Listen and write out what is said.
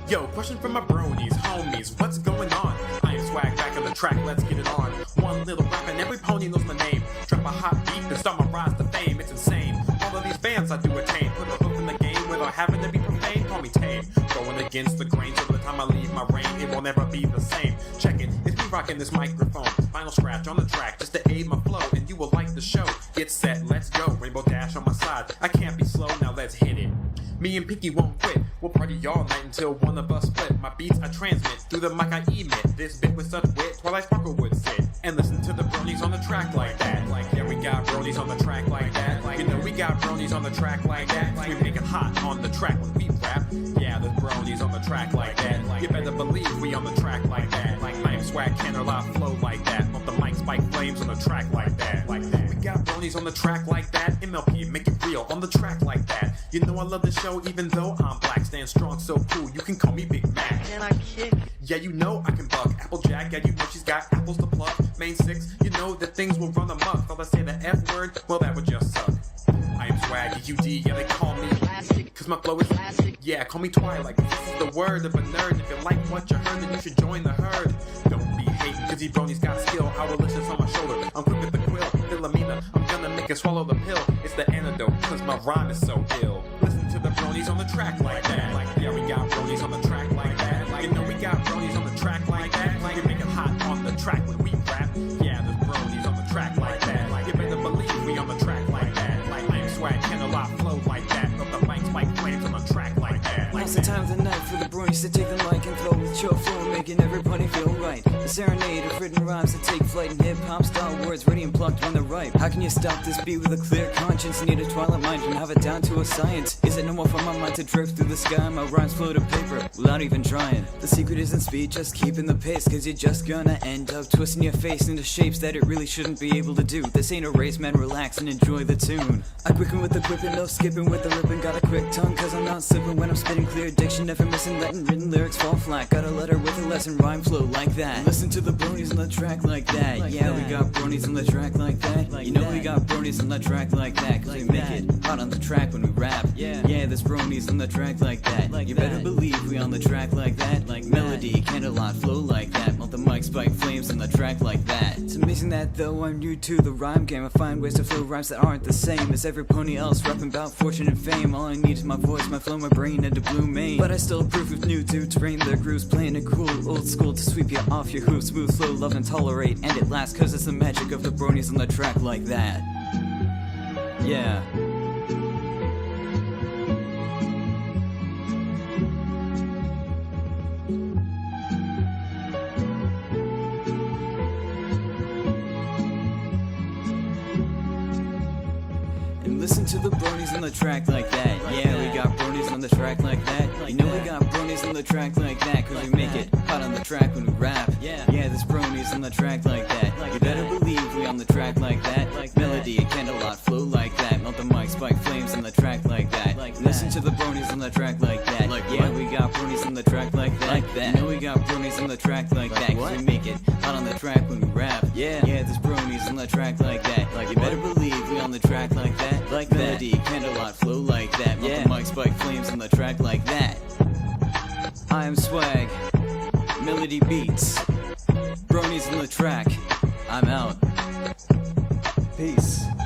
Yo, question from my bronies, homies, what's going on? I am Swag back on the track, let's get it on. One little rap and every pony knows my name. Drop a hot beat and start my rise to fame, it's insane. All of these fans I do attain, put a hook in the game without having to be profane, call me tame. Going against the grain, so by the time I leave my reign, it will never be the same. Check it, it's me rocking this microphone. Final scratch on the track just to aid my flow, and you will like the show. Get set, let's go, Rainbow Dash on my side. I can't be slow, now let's hit it. Me and Pinky won't quit. We'll party all night until one of us split. My beats I transmit through the mic I emit. This bit with such wit, Twilight Sparkle would sit and listen to the bronies on the track like that. Like, yeah, we got bronies on the track like that. Like, you know, we got bronies on the track like that. We make it hot on the track when we rap. Yeah, there's bronies on the track like that. Like, you better believe we on the track like that. Like, I am Swag, can't lot flow like that. Off the mic, spike flames on the track like that. Like that. We got bronies on the track like that. MLP, make it real on the track like that. You know I love the show even though I'm black. Stand strong, so cool, you can call me Big Mac. Can I kick? Yeah, you know I can buck. Applejack, yeah, you know she's got apples to pluck. Main six, you know that things will run amok. Thought I say the F word, well that would just suck. I am Swag, UD, yeah they call me Classic. Cause my flow is classic. Yeah, call me Twilight, cause this is the word of a nerd. If you like what you heard, then you should join the herd. Don't be hating, cause these bronies got skill. Owlicious on my shoulder, I'm quick with the quill. Philomena, I'm gonna make her swallow the pill. It's the antidote, cause my rhyme is so ill. Listen to the bronies on the track like that. Like, yeah, we got bronies on the track like that. Like, you know we got bronies on the track like that. Like, we make it hot on the track when we rap. Yeah, there's bronies on the track like that. Like, you better believe we on the track like that. Like, I am Swag, can lot flow like that. Up the mic, spike flames on the track like that. Now's the time of the night for the bronies to take the mic and flow with your flow, making everybody feel right. The serenade of written rhymes that take flight in hip-hop style words ready and plucked when they're ripe. How can you stop this beat with a clear conscience? Need a Twilight mind and have it down to a science. Is it normal for my mind to drift through the sky? My rhymes flow to paper without even trying. The secret isn't speed, just keeping the pace, cause you're just gonna end up twisting your face into shapes that it really shouldn't be able to do. This ain't a race, man, relax and enjoy the tune. I quicken with the quipping, no skipping with the ripping. Got a quick tongue cause I'm not slipping when I'm spitting. Clear diction, never missing, letting written lyrics fall flat. Got a letter with a lesson, rhyme flow like that. Listen to the bronies on the track like that. Yeah, we got bronies on the track like that. You know we got bronies on the track like that, cause we make it hot on the track when we rap. Yeah, there's bronies on the track like that. You better believe we on the track like that. Like melody, candlelight flow like that. Melt the mic, spike flames on the track like that. It's amazing that though I'm new to the rhyme game, I find ways to flow rhymes that aren't the same as every pony else rapping about fortune and fame. All I need is my voice, my flow, my brain, and a blue mane. But I still approve of new dudes bring their grooves, playing it cool, old school to sweep you off your hoops. Smooth, slow, love and tolerate, and it lasts cause it's the magic of the bronies on the track like that. Yeah. And listen to the bronies on the track like that. Yeah, we got bronies on the track like that. You know we got bronies on the track like that, cause we make it hot on the track when we rap. Yeah, there's bronies on the track like that. You better believe we on the track like that. Melody and candlelight flow like that. Melt the mic, spike flames on the track like that. Listen to the bronies on the track like that. Yeah, we got bronies on the track like that. You know we got bronies on the track like that, cause we make it hot on the track when we rap. Yeah, there's bronies on the track like that. You better believe we on the track like that. Melody, candlelight flow like that. Melt the mic, spike flames on the track like that. I am Swag, Melody Beats, bronies on the track. I'm out. Peace.